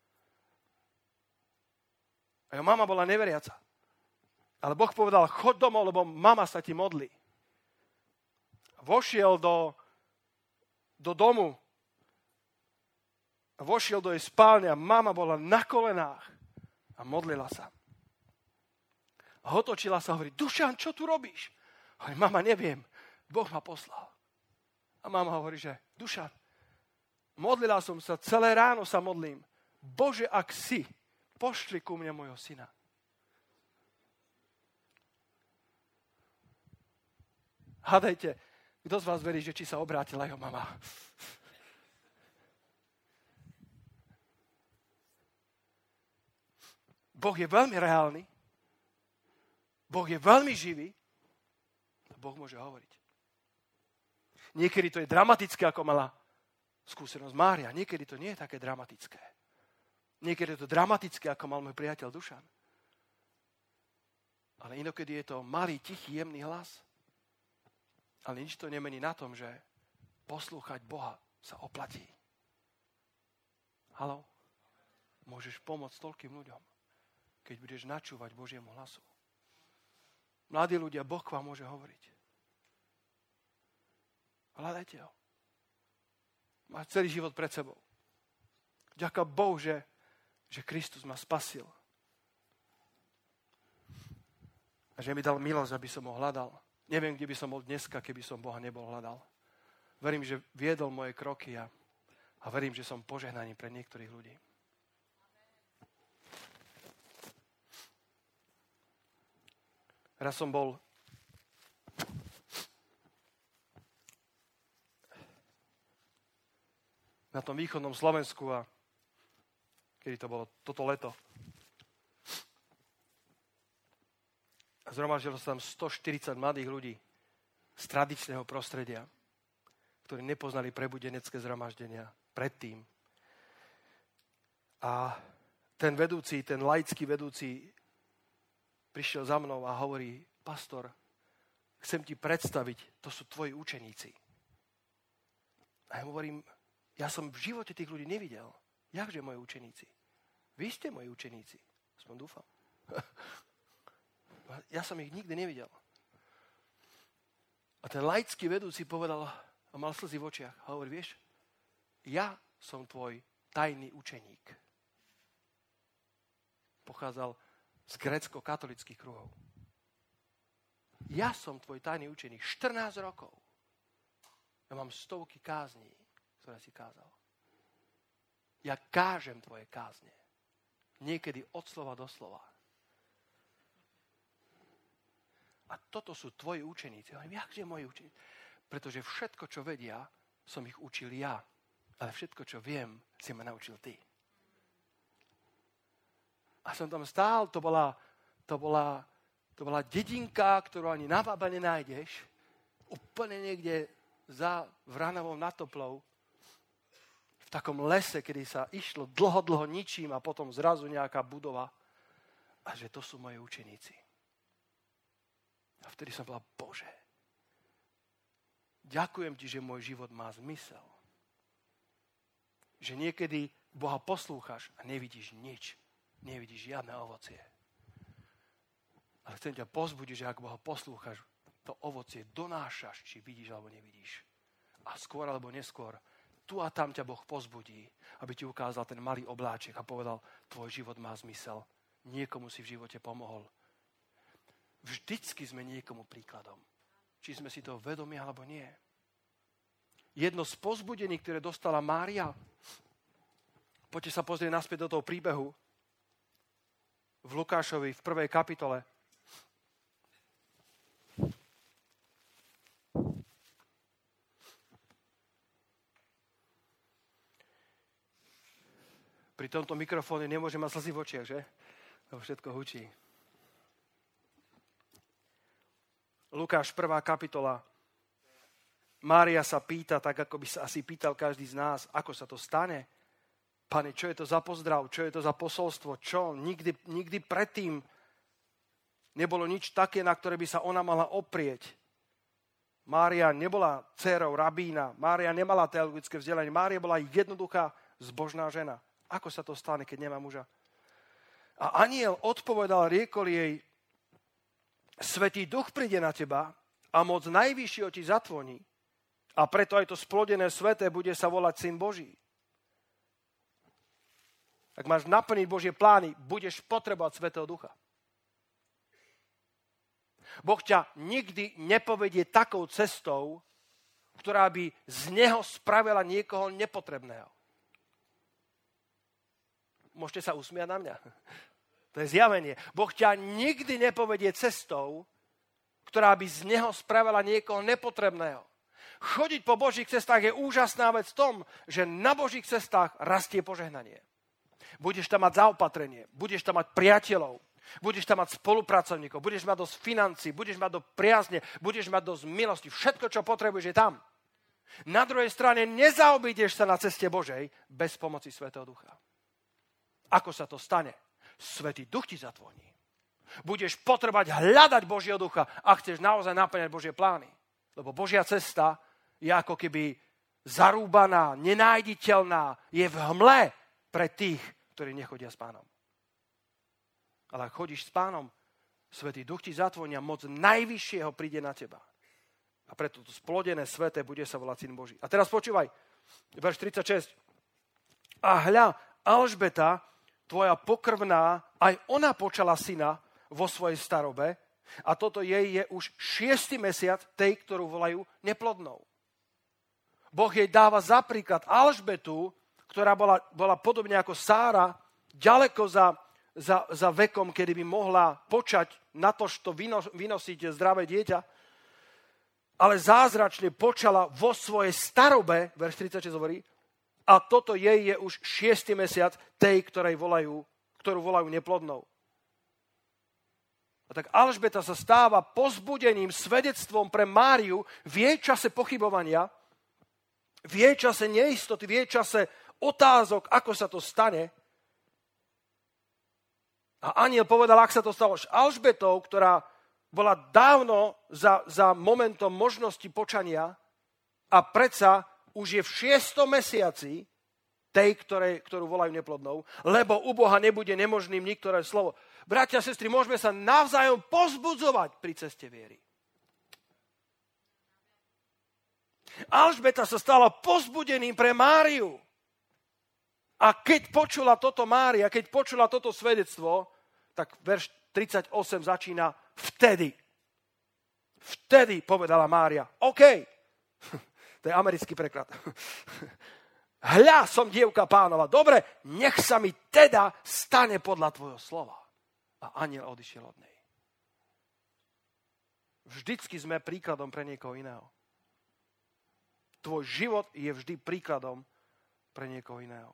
A jeho mama bola neveriaca. Ale Boh povedal, choď domov, lebo mama sa ti modlí. Vošiel do domu. Vošiel do jej spálne a mama bola na kolenách a modlila sa. A otočila sa a hovorí, Dušan, čo tu robíš? Hovorí, mama, neviem, Boh ma poslal. A mama hovorí, že Dušan, modlila som sa, celé ráno sa modlím. Bože, ak si, pošli ku mne môjho syna. Hádajte, kto z vás verí, že či sa obrátila jeho mama? Boh je veľmi reálny. Boh je veľmi živý. A Boh môže hovoriť. Niekedy to je dramatické, ako mala skúsenosť Mária. Niekedy to nie je také dramatické. Niekedy je to dramatické, ako mal môj priateľ Dušan. Ale inokedy je to malý, tichý, jemný hlas. Ale nič to nemení na tom, že poslúchať Boha sa oplatí. Haló? Môžeš pomôcť toľkým ľuďom, keď budeš načúvať Božiemu hlasu. Mladí ľudia, Boh k vám môže hovoriť. Hľadajte ho. Má celý život pred sebou. Ďaká Bohu, že Kristus ma spasil. A že mi dal milosť, aby som ho hľadal. Neviem, kde by som bol dneska, keby som Boha nebol hľadal. Verím, že viedol moje kroky a verím, že som požehnaním pre niektorých ľudí. Raz som bol na tom východnom Slovensku a kedy to bolo toto leto. A zhromaždilo sa tam 140 mladých ľudí z tradičného prostredia, ktorí nepoznali prebudenecké zhromaždenia predtým. A ten vedúci, ten laický vedúci prišiel za mnou a hovorí, pastor, chcem ti predstaviť, to sú tvoji učeníci. A ja hovorím, ja som v živote tých ľudí nevidel. Jakže moji učeníci? Vy ste moji učeníci. Aspoň dúfam. Ja som ich nikdy nevidel. A ten laický vedúci povedal, a mal slzy v očiach, a hovorí, vieš, ja som tvoj tajný učeník. Pochádzal z grécko-katolických kruhov. Ja som tvoj tajný učeník. 14 rokov. Ja mám stovky kázní, ktoré si kázal. Ja kážem tvoje kázne. Niekedy od slova do slova. A toto sú tvoji učeníci. Jakže moji učeníci? Pretože všetko, čo vedia, som ich učil ja. Ale všetko, čo viem, si ma naučil ty. A som tam stál, to bola dedinka, ktorú ani na Baba nenájdeš. Úplne niekde za Vrановou nad Toplou. V takom lese, kedy sa išlo dlho ničím a potom zrazu nejaká budova. A že to sú moji učeníci. A vtedy som bola, Bože, ďakujem ti, že môj život má zmysel. Že niekedy Boha poslúchaš a nevidíš nič. Nevidíš žiadne ovocie. Ale chcem ťa povzbudiť, že ak Boha poslúchaš, to ovocie donášaš, či vidíš alebo nevidíš. A skôr alebo neskôr, tu a tam ťa Boh povzbudí, aby ti ukázal ten malý obláček a povedal, tvoj život má zmysel. Niekomu si v živote pomohol. Vždycky sme niekomu príkladom. Či sme si toho vedomi, alebo nie. Jedno z povzbudení, ktoré dostala Mária, poďte sa pozrieť naspäť do toho príbehu v Lukášovi v 1. kapitole. Pri tomto mikrofóne nemôžem mať slzy v očiach, že? To všetko hučí. Lukáš, 1. kapitola. Mária sa pýta, tak ako by sa asi pýtal každý z nás, ako sa to stane. Pane, čo je to za pozdrav, čo je to za posolstvo, čo? Nikdy predtým nebolo nič také, na ktoré by sa ona mala oprieť. Mária nebola dcérou rabína, Mária nemala teologické vzdelanie, Mária bola jednoduchá, zbožná žena. Ako sa to stane, keď nemá muža? A anjel odpovedal, riekol jej, Svätý Duch príde na teba a moc najvyššieho ti zatvoní a preto aj to splodené sveté bude sa volať Syn Boží. Ak máš naplniť Božie plány, budeš potrebovať Svätého Ducha. Boh ťa nikdy nepovedie takou cestou, ktorá by z neho spravila niekoho nepotrebného. Môžete sa usmiať na mňa. To je zjavenie. Boh ťa nikdy nepovedie cestou, ktorá by z neho spravila niekoho nepotrebného. Chodiť po Božích cestách je úžasná vec v tom, že na Božích cestách rastie požehnanie. Budeš tam mať zaopatrenie, budeš tam mať priateľov, budeš tam mať spolupracovníkov, budeš mať dosť financií, budeš mať dosť priazne, budeš mať dosť milosti. Všetko, čo potrebuješ, je tam. Na druhej strane nezaobídeš sa na ceste Božej bez pomoci Svätého Ducha. Ako sa to stane? Svätý Duch ti zatvoní. Budeš potrebovať hľadať Božieho Ducha, ak chceš naozaj naplňať Božie plány. Lebo Božia cesta je ako keby zarúbaná, nenájditeľná, je v hmle pre tých, ktorí nechodia s Pánom. Ale ak chodíš s Pánom, Svätý Duch ti zatvoní a moc najvyššieho príde na teba. A preto to splodené sveté bude sa volať Syn Boží. A teraz počúvaj, verš 36. A hľa, Alžbeta, tvoja pokrvná, aj ona počala syna vo svojej starobe a toto jej je už 6. mesiac tej, ktorú volajú neplodnou. Boh jej dáva za príklad Alžbetu, ktorá bola podobne ako Sára, ďaleko za vekom, kedy by mohla počať na to, čo vynosiť zdravé dieťa, ale zázračne počala vo svojej starobe, verš 36 hovorí, a toto jej je už 6. mesiac tej, ktorú volajú neplodnou. A tak Alžbeta sa stáva povzbudením, svedectvom pre Máriu v jej čase pochybovania, v jej čase neistoty, v jej čase otázok, ako sa to stane. A anjel povedal, ak sa to stalo s Alžbetou, ktorá bola dávno za momentom možnosti počania a predsa už je v 6. mesiaci tej, ktorú volajú neplodnou, lebo u Boha nebude nemožným niektoré slovo. Bratia a sestry, môžeme sa navzájom povzbudzovať pri ceste viery. Alžbeta sa stala povzbudením pre Máriu. A keď počula toto Mária, keď počula toto svedectvo, tak verš 38 začína vtedy. Vtedy povedala Mária, OK, to je americký preklad. Hľa, som dievka Pánova. Dobre, nech sa mi teda stane podľa tvojho slova. A anjel odišiel od nej. Vždycky sme príkladom pre niekoho iného. Tvoj život je vždy príkladom pre niekoho iného.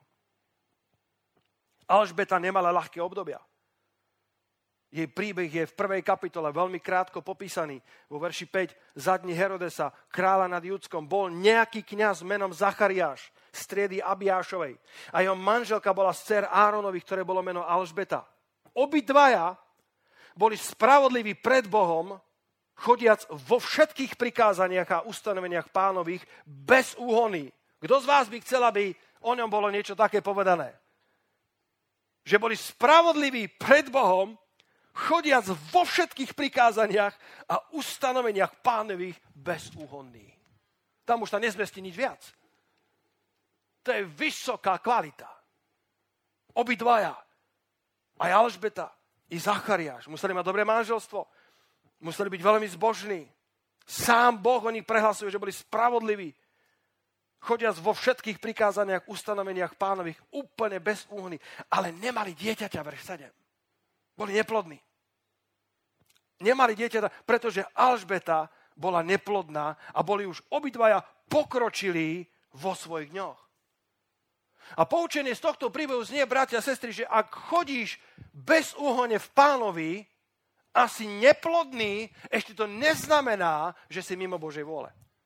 Alžbeta nemala ľahké obdobia. Jej príbeh je v 1. kapitole veľmi krátko popísaný. Vo verši 5 za dní Herodesa, kráľa nad Judskom, bol nejaký kňaz menom Zachariáš z triedy Abiášovej. A jeho manželka bola z dcér Áronových, ktoré bolo meno Alžbeta. Obidvaja boli spravodliví pred Bohom, chodiac vo všetkých prikázaniach a ustanoveniach Pánových bez úhony. Kto z vás by chcel, aby o ňom bolo niečo také povedané? Že boli spravodliví pred Bohom, chodiac vo všetkých prikázaniach a ustanoveniach Pánových bezúhonný. Tam už sa nezmestí nič viac. To je vysoká kvalita. Obidvaja, aj Alžbeta, i Zachariáš, museli mať dobré manželstvo, museli byť veľmi zbožní. Sám Boh o nich prehlasuje, že boli spravodliví, chodiac vo všetkých prikázaniach, ustanoveniach Pánových, úplne bez úhony, ale nemali dieťaťa, verš 7. Boli neplodní. Nemali dieťaťa, pretože Alžbeta bola neplodná a boli už obidvaja pokročilí vo svojich dňoch. A poučenie z tohto príbehu znie, bratia a sestry, že ak chodíš bez úhone v Pánovi a si neplodný, ešte to neznamená, že si mimo Božej vôle.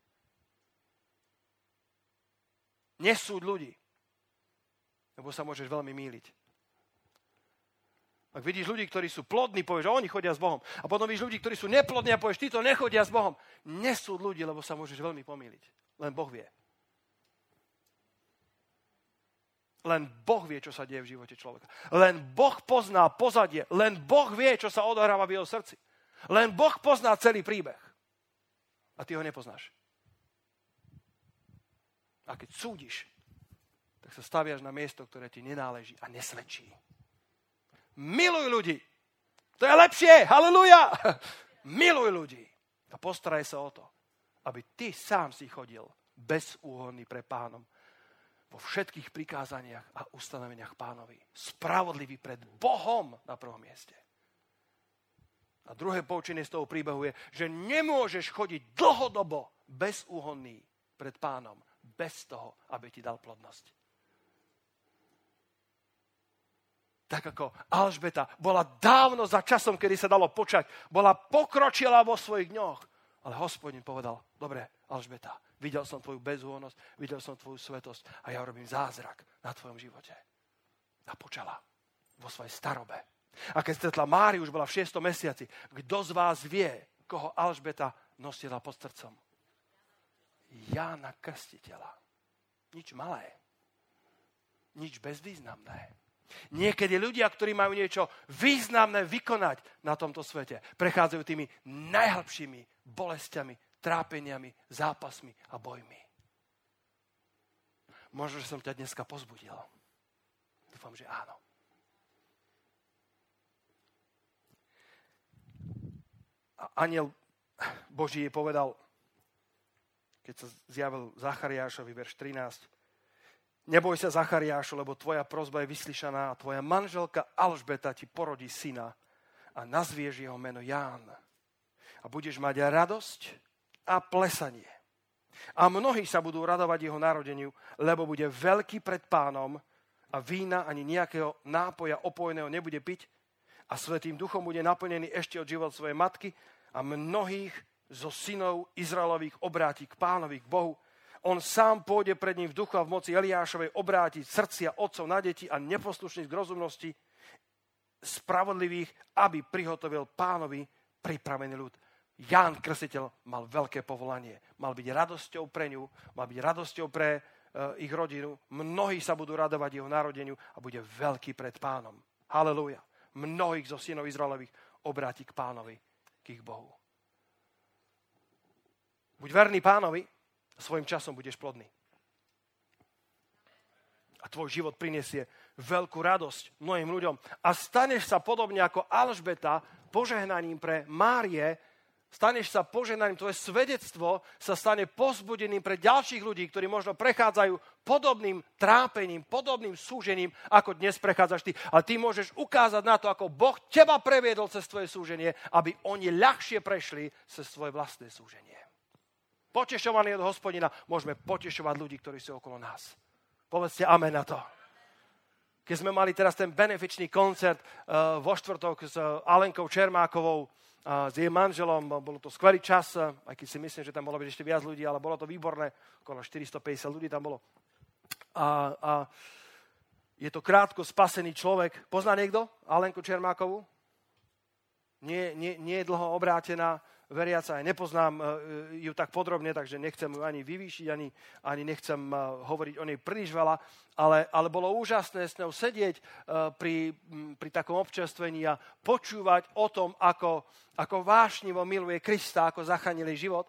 Nesúď ľudí, lebo sa môžeš veľmi mýliť. Ak vidíš ľudí, ktorí sú plodní, povieš, že oni chodia s Bohom. A potom vidíš ľudí, ktorí sú neplodní a povieš, títo nechodia s Bohom. Nesúď ľudí, lebo sa môžeš veľmi pomýliť. Len Boh vie. Len Boh vie, čo sa deje v živote človeka. Len Boh pozná pozadie. Len Boh vie, čo sa odohráva v jeho srdci. Len Boh pozná celý príbeh. A ty ho nepoznáš. A keď súdiš, tak sa staviaš na miesto, ktoré ti nenáleží a nesvedčí. Miluj ľudí. To je lepšie. Haleluja. Miluj ľudí. A postaraj sa o to, aby ty sám si chodil bezúhonný pre Pánom vo všetkých prikázaniach a ustanoveniach Pánovi. Spravodlivý pred Bohom na prvom mieste. A druhé poučenie z toho príbehu je, že nemôžeš chodiť dlhodobo bezúhonný pred Pánom bez toho, aby ti dal plodnosť. Tak ako Alžbeta bola dávno za časom, kedy sa dalo počať, bola pokročila vo svojich dňoch. Ale Hospodin povedal, dobre, Alžbeta, videl som tvoju bezúhonnosť, videl som tvoju svetosť a ja robím zázrak na tvojom živote. A počala vo svojej starobe. A keď stretla Máriu, už bola v 6. mesiaci, kto z vás vie, koho Alžbeta nosila pod srdcom? Jána Krstiteľa. Nič malé. Nič bezvýznamné. Niekedy ľudia, ktorí majú niečo významné vykonať na tomto svete, prechádzajú tými najhlbšími bolestiami, trápeniami, zápasmi a bojmi. Možno, že som ťa dneska pozbudil. Dúfam, že áno. A anjel Boží jej povedal, keď sa zjavil Zachariášovi, verš 13, neboj sa, Zachariášu, lebo tvoja prosba je vyslyšaná a tvoja manželka Alžbeta ti porodí syna a nazvieš jeho meno Ján. A budeš mať radosť a plesanie. A mnohí sa budú radovať jeho narodeniu, lebo bude veľký pred Pánom a vína ani nejakého nápoja opojného nebude piť a Svätým Duchom bude naplnený ešte od život svojej matky a mnohých zo synov Izraelových obráti k Pánovi, k Bohu. On sám pôjde pred ním v duchu a v moci Eliášovej obrátiť srdcia otcov na deti a neposlušných k rozumnosti spravodlivých, aby prihotovil Pánovi pripravený ľud. Ján Krstiteľ mal veľké povolanie. Mal byť radosťou pre ňu, mal byť radosťou pre ich rodinu. Mnohí sa budú radovať jeho narodeniu a bude veľký pred Pánom. Halelúja. Mnohých zo synov Izraelových obráti k Pánovi, k ich Bohu. Buď verný Pánovi, svojím časom budeš plodný. A tvoj život prinesie veľkú radosť mnohým ľuďom. A staneš sa podobne ako Alžbeta požehnaním pre Márie, staneš sa požehnaním, tvoje svedectvo sa stane povzbudením pre ďalších ľudí, ktorí možno prechádzajú podobným trápením, podobným súžením, ako dnes prechádzaš ty. A ty môžeš ukázať na to, ako Boh teba previedol cez tvoje súženie, aby oni ľahšie prešli cez svoje vlastné súženie. Potešovaní od Hospodina, môžeme potešovať ľudí, ktorí sú okolo nás. Povedzte amen na to. Keď sme mali teraz ten benefičný koncert vo štvrtok s Alenkou Čermákovou, s jej manželom, bolo to skvelý čas, aj keď si myslím, že tam bolo byť ešte viac ľudí, ale bolo to výborné, okolo 450 ľudí tam bolo. A je to krátko spasený človek. Pozná niekto Alenku Čermákovú? Nie je dlho obrátená, veriaca, aj nepoznám ju tak podrobne, takže nechcem ju ani vyvýšiť, ani nechcem hovoriť o nej príliš veľa, ale bolo úžasné s ňou sedieť pri takom občerstvení a počúvať o tom, ako vášnivo miluje Krista, ako zachránili život.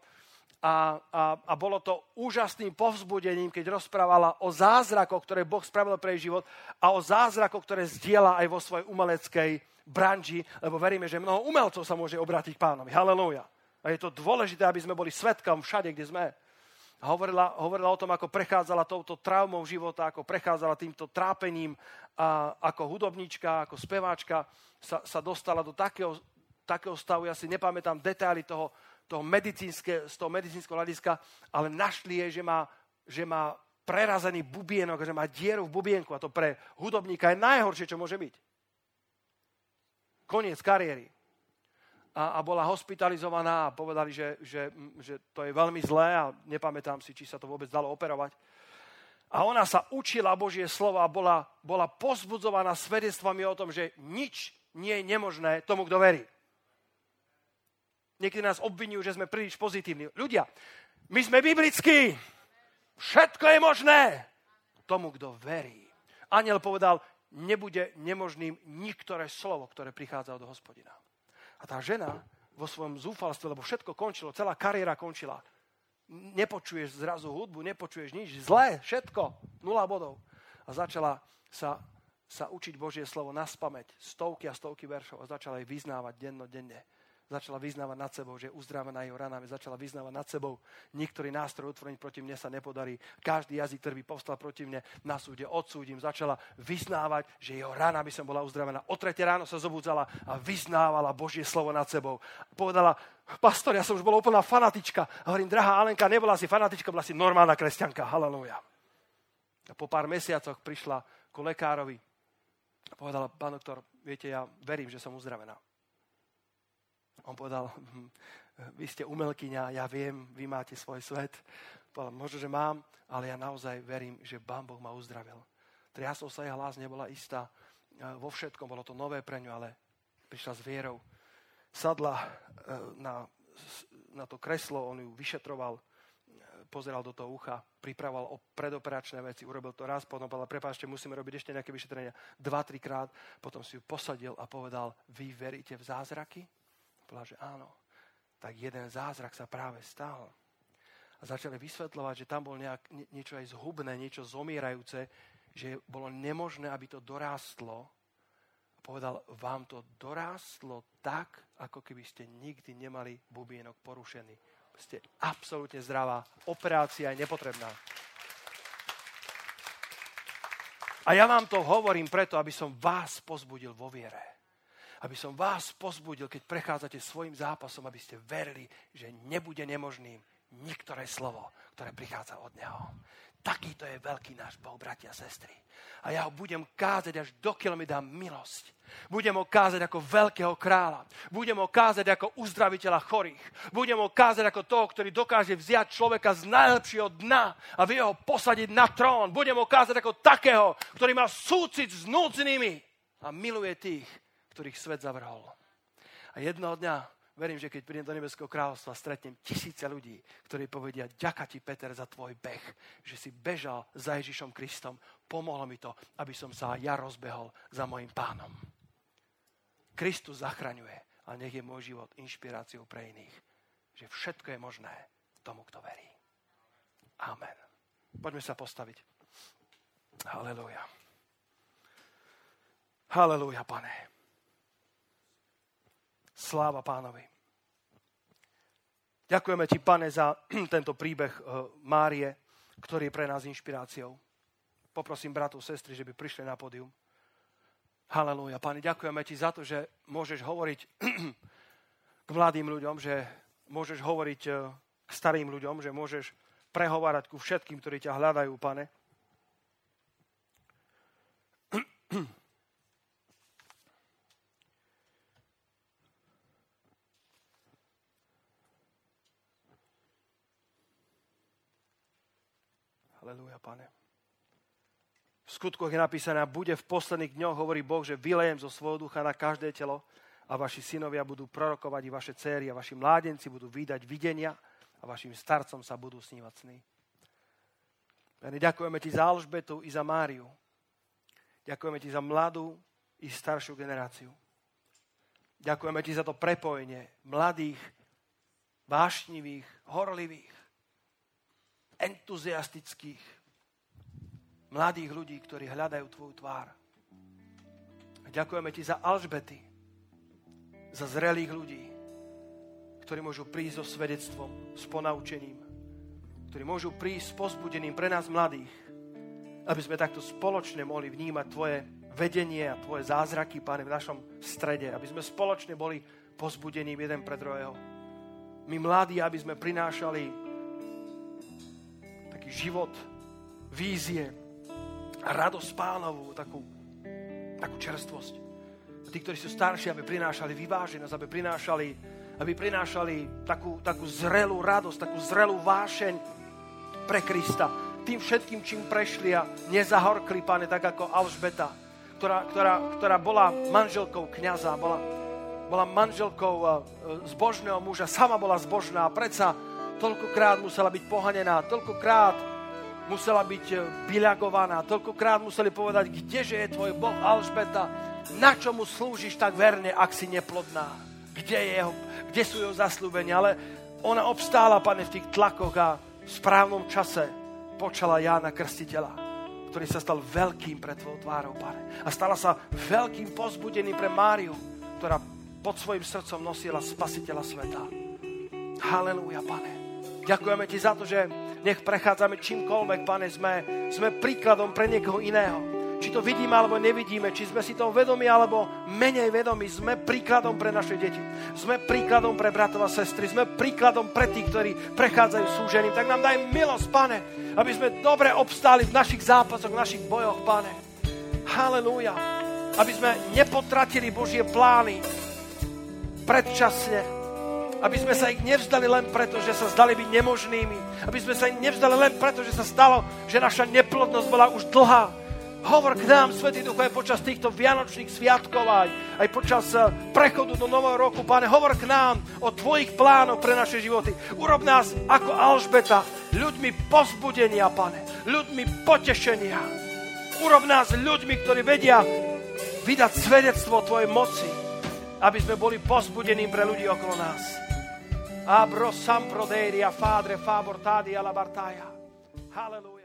A bolo to úžasným povzbudením, keď rozprávala o zázrakoch, ktoré Boh spravil pre jej život a o zázrakoch, ktoré zdieľa aj vo svojej umeleckej branži, lebo veríme, že mnoho umelcov sa môže obrátiť k Pánovi. Halelúja. A je to dôležité, aby sme boli svedkom všade, kde sme. A hovorila o tom, ako prechádzala touto traumou života, ako prechádzala týmto trápením a ako hudobníčka, ako speváčka sa dostala do takého stavu, ja si nepamätám detaily z toho medicínskeho hľadiska, ale našli jej, že má prerazený bubienok, že má dieru v bubienku a to pre hudobníka je najhoršie, čo môže byť. Koniec kariéry. A bola hospitalizovaná a povedali, že to je veľmi zlé a nepamätám si, či sa to vôbec dalo operovať. A ona sa učila Božie slovo a bola pozbudzovaná svedectvami o tom, že nič nie je nemožné tomu, kto verí. Niekedy nás obvinujú, že sme príliš pozitívni. Ľudia, my sme biblickí. Všetko je možné tomu, kto verí. Anjel povedal, nebude nemožným niektoré slovo, ktoré prichádza od Hospodina. A tá žena vo svojom zúfalstve, lebo všetko končilo, celá kariéra končila. Nepočuješ zrazu hudbu, nepočuješ nič, zlé, všetko, 0 bodov. A začala sa učiť Božie slovo naspamäť, stovky a stovky veršov a začala ich vyznávať dennodenne. Začala vyznávať nad sebou, že je uzdravená jeho ranami. Začala vyznávať nad sebou. Niektorý nástroj utvoreniť proti mne sa nepodarí. Každý jazyk, ktorý by povstal proti mne, na súde odsúdim. Začala vyznávať, že jeho rana by som bola uzdravená. O 3 ráno sa zobudzala a vyznávala Božie slovo nad sebou. Povedala, pastor, ja som už bola úplná fanatička. A hovorím, drahá Alenka, nebola si fanatička, bola si normálna kresťanka. Halelúja. A po pár mesiacoch prišla ku lekárovi a povedala, pán doktor, viete, ja verím, že som uzdravená. On povedal, vy ste umelkyňa, ja viem, vy máte svoj svet. Povedal, možno, že mám, ale ja naozaj verím, že Pán Boh ma uzdravil. Triasol sa jej hlas, nebola istá vo všetkom, bolo to nové pre ňu, ale prišla s vierou. Sadla na to kreslo, on ju vyšetroval, pozeral do toho ucha, pripravoval o predoperačné veci, urobil to raz, potom povedal, prepáčte, musíme robiť ešte nejaké vyšetrenia 2-3 krát, potom si ju posadil a povedal, vy veríte v zázraky? Povedal, že áno. Tak jeden zázrak sa práve stal. A začali vysvetľovať, že tam bol niečo aj zhubné, niečo zomierajúce, že bolo nemožné, aby to dorástlo. A povedal, vám to dorástlo tak, ako keby ste nikdy nemali bubienok porušený. Ste absolútne zdravá. Operácia je nepotrebná. A ja vám to hovorím preto, aby som vás pozbudil vo viere. Aby som vás pozbudil, keď prechádzate svojim zápasom, aby ste verili, že nebude nemožným niektoré slovo, ktoré prichádza od Neho. Takýto je veľký náš Boh, bratia a sestry. A ja ho budem kázať, až dokiaľ mi dá milosť. Budem ho kázať ako veľkého kráľa. Budem ho kázať ako uzdraviteľa chorých. Budem ho kázať ako toho, ktorý dokáže vziať človeka z najlepšieho dna a vie ho posadiť na trón. Budem ho kázať ako takého, ktorý má súcit s núdznymi a miluje tých, ktorých svet zavrhol. A jednoho dňa, verím, že keď prídem do nebeského kráľovstva, stretnem 1000 ľudí, ktorí povedia, ďaká ti, Peter, za tvoj beh, že si bežal za Ježišom Kristom. Pomohlo mi to, aby som sa ja rozbehol za mojim Pánom. Kristus zachraňuje, a nech je môj život inšpiráciou pre iných, že všetko je možné tomu, kto verí. Amen. Poďme sa postaviť. Halelúja. Halelúja, Pane. Sláva Pánovi. Ďakujeme ti, Pane, za tento príbeh Márie, ktorý je pre nás inšpiráciou. Poprosím bratov, sestry, že by prišli na pódium. Halelúja, Pane, ďakujeme ti za to, že môžeš hovoriť k mladým ľuďom, že môžeš hovoriť k starým ľuďom, že môžeš prehovárať ku všetkým, ktorí ťa hľadajú, Pane. Halelúja, Pane. V skutkoch je napísané, bude v posledných dňoch, hovorí Boh, že vylejem zo svojho ducha na každé telo a vaši synovia budú prorokovať i vaše céry a vaši mládenci budú vídať videnia a vašim starcom sa budú snívať sny. Pane, ďakujeme ti za Alžbetu i za Máriu. Ďakujeme ti za mladú i staršiu generáciu. Ďakujeme ti za to prepojenie mladých, vášnivých, horlivých, entuziastických, mladých ľudí, ktorí hľadajú tvoju tvár. A ďakujeme ti za Alžbety, za zrelých ľudí, ktorí môžu prísť so svedectvom, s ponaučením, ktorí môžu prísť s povzbudením pre nás mladých, aby sme takto spoločne mohli vnímať tvoje vedenie a tvoje zázraky, Pane, v našom strede, aby sme spoločne boli povzbudení jeden pre druhého. My mladí, aby sme prinášali taký život, vízie a radosť Pánovu, takú čerstvosť. A tí, ktorí sú starší, aby prinášali vyváženosť, aby prinášali takú zrelú radosť, takú zrelú vášeň pre Krista. Tým všetkým, čím prešli a nezahorkli, Pane, tak ako Alžbeta, ktorá bola manželkou kňaza, bola manželkou zbožného muža, sama bola zbožná a predsa toľkokrát musela byť pohanená, toľkokrát musela byť byľagovaná, toľkokrát museli povedať, kdeže je tvoj Boh, Alžbeta, na čo mu slúžiš tak verne, ak si neplodná, kde sú jeho zasľúbenia, ale ona obstála, Pane, v tých tlakoch a v správnom čase počala Jána Krstiteľa, ktorý sa stal veľkým pre tvojou tvárou, Pane. A stala sa veľkým povzbudením pre Máriu, ktorá pod svojim srdcom nosila Spasiteľa sveta. Halelúja, Pane. Ďakujeme ti za to, že nech prechádzame čímkoľvek, Pane, sme príkladom pre niekoho iného. Či to vidíme, alebo nevidíme, či sme si toho vedomi, alebo menej vedomi, sme príkladom pre naše deti. Sme príkladom pre bratov a sestry, sme príkladom pre tých, ktorí prechádzajú súžením. Tak nám daj milosť, Pane, aby sme dobre obstáli v našich zápasoch, v našich bojoch, Pane. Halelúja. Aby sme nepotratili Božie plány predčasne. Aby sme sa ich nevzdali len preto, že sa zdali byť nemožnými. Aby sme sa ich nevzdali len preto, že sa stalo, že naša neplodnosť bola už dlhá. Hovor k nám, Svätý Duch, aj počas týchto vianočných sviatkov, aj počas prechodu do nového roku, Pane, hovor k nám o tvojich plánoch pre naše životy. Urob nás ako Alžbeta, ľuďmi povzbudenia, Pane, ľuďmi potešenia. Urob nás ľuďmi, ktorí vedia vydať svedectvo tvojej moci, aby sme boli povzbudení pre ľudí okolo nás. Abro samprodeiria, Padre, favor tadi alla bartaia. Halleluja.